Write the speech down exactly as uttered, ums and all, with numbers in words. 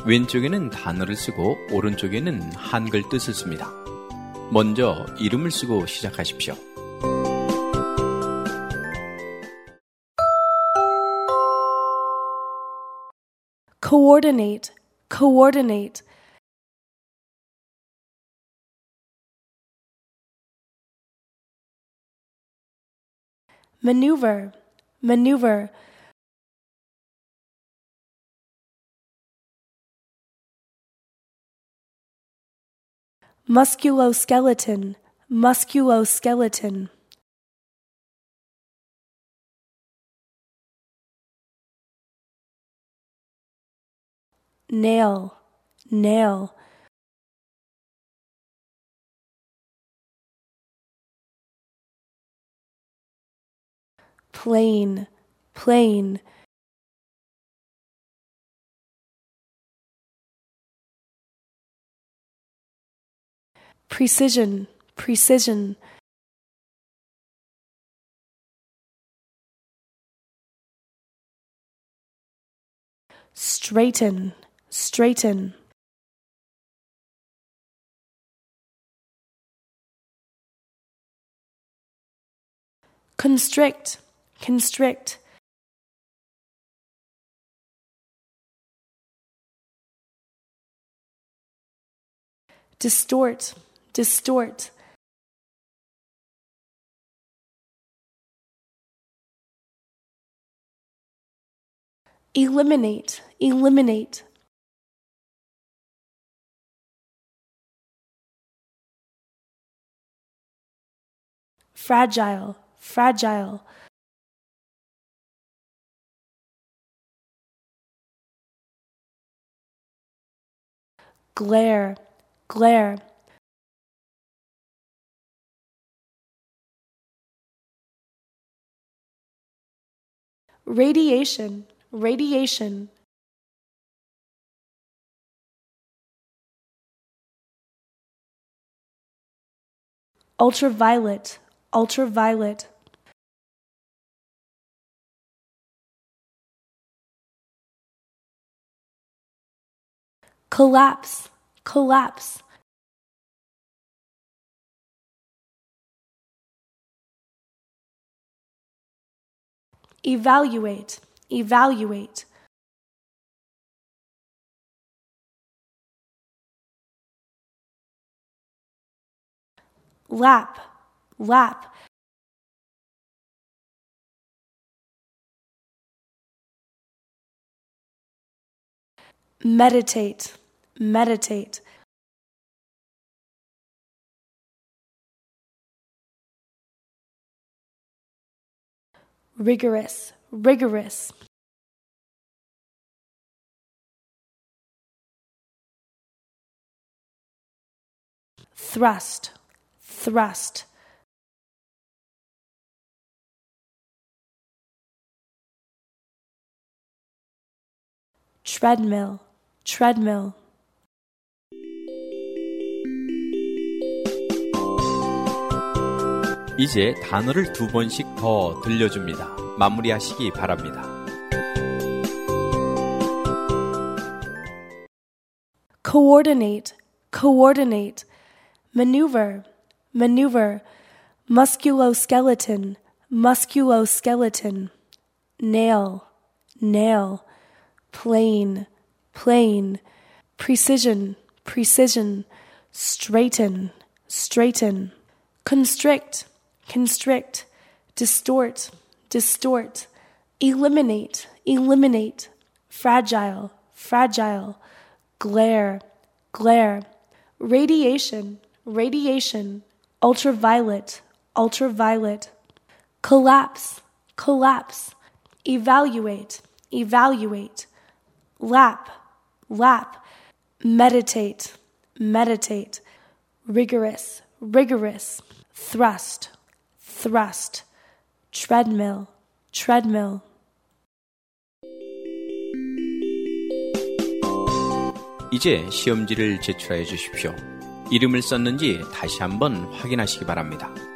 왼쪽에는 단어를 쓰고 오른쪽에는 한글 뜻을 씁니다. 먼저 이름을 쓰고 시작하십시오. coordinate, coordinate. maneuver, maneuver. musculoskeleton, musculoskeleton. nail, nail. plane, plane. precision, precision. straighten, straighten. constrict, constrict. distort, distort. eliminate, eliminate. fragile, fragile. glare, glare. radiation, radiation. ultraviolet, ultraviolet. collapse, collapse. evaluate, evaluate. lap, lap. meditate, meditate. rigorous, rigorous. thrust, thrust. treadmill, treadmill. 이제 단어를 두 번씩 더 들려줍니다. 마무리하시기 바랍니다. coordinate, coordinate. maneuver, maneuver. musculoskeleton, musculoskeleton. nail, nail. plane, plane. precision, precision. straighten, straighten. constrict, constrict. distort, distort. eliminate, eliminate. fragile, fragile. glare, glare. radiation, radiation. ultraviolet, ultraviolet. collapse, collapse. evaluate, evaluate. lap, lap. meditate, meditate. rigorous, rigorous. thrust, thrust. treadmill, treadmill. 이제 시험지를 제출하여 주십시오. 이름을 썼는지 다시 한번 확인하시기 바랍니다.